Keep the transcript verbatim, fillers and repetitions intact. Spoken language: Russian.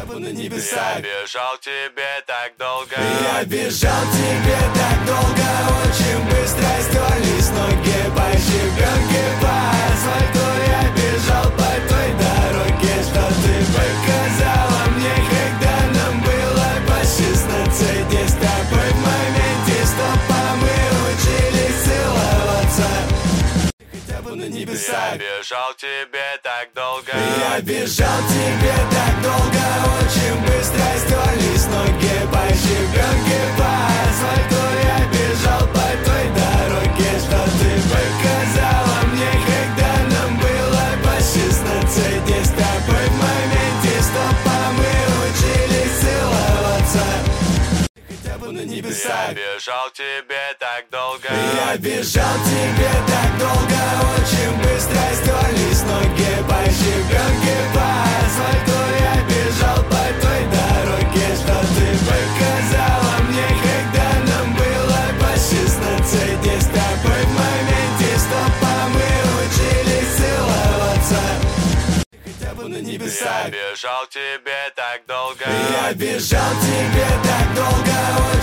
хотя бы на небесах. Я бежал тебе так долго. Я бежал тебе так долго, очень быстро стерлись ноги по щебенке, по асфальту. Я бежал по той дороге, что ты показала мне, когда нам было по шестнадцать. И с тобой в моменте стопа мы учились целоваться. Хотя бы на небесах. Я бежал тебе так долго. Я бежал тебе так долго, очень быстро стерлись ноги по щебенке, по асфальту. Я бежал по той дороге, что ты показала мне, когда нам было по шестнадцать. И с тобой в моменте стопа мы учились целоваться. Хотя бы на небесах. Я бежал тебе так долго. Я бежал тебе так долго, очень быстро стерлись ноги по щебенке, по асфальту. Я бежал по той дороге, что ты показала мне, когда нам было по шестнадцать. И с тобой в моменте стопа мы учились целоваться. Хотя бы на небесах. Я бежал тебе так долго. Я бежал тебе так долго,